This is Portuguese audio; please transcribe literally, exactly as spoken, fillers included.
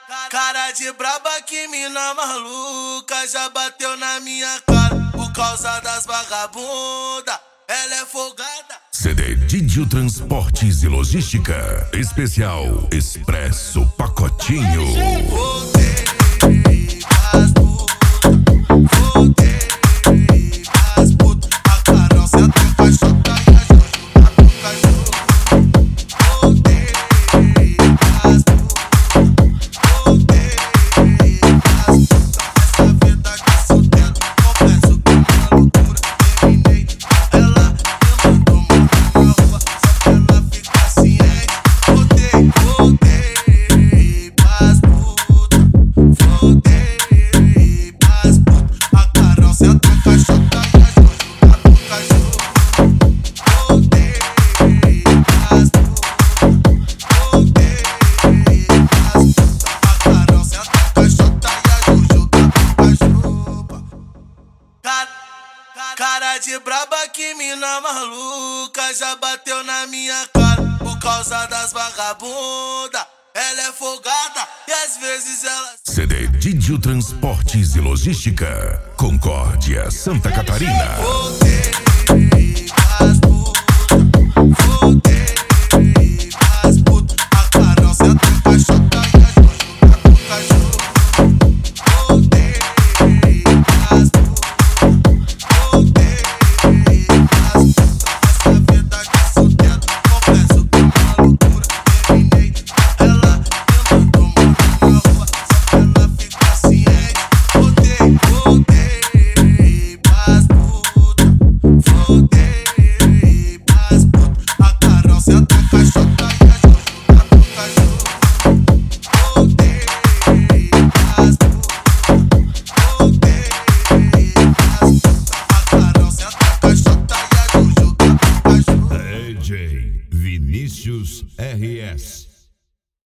Cara de braba, que mina maluca, já bateu na minha cara por causa das vagabunda. Ela é folgada. C D Didio Transportes e Logística. Especial Expresso Pacotinho. Voltei pras putas, voltei pras putas. A Carol senta em caixota e a Jojo tá com cachorro. Voltei pras putas, voltei pras putas. Essa vida que solteiro, confesso que é uma loucura. Terminei, ela me mandou morar na rua só pra ela ficar ciente. Voltei, voltei pras putas, voltei pras putas. A Carol senta em caixota e a Jojo tá com cachorro. Voltei pras putas, voltei pras putas. A Carol senta em caixota e a Jojo tá com cachorro. Cara, cara de braba, que mina maluca, já bateu na minha cara por causa das vagabunda. Ela é folgada e às vezes ela... C D Didio Transportes e Logística. Concórdia, Santa Catarina. Voltei pras putas, voltei pras putas. A Carol senta em caixota e a Jojo tá com cachorro. Voltei pras putas, voltei pras putas. Essa vida que solteiro, confesso que é uma loucura. Terminei, ela me mandou morar na rua só pra ela ficar ciente. Voltei, voltei pras putas, voltei pras putas. A Carol senta em caixota e a Jojo tá com cachorro. Voltei pras putas, voltei pras putas. A Carol senta em caixota e a Jojo tá com cachorro. D J Vinícius R S.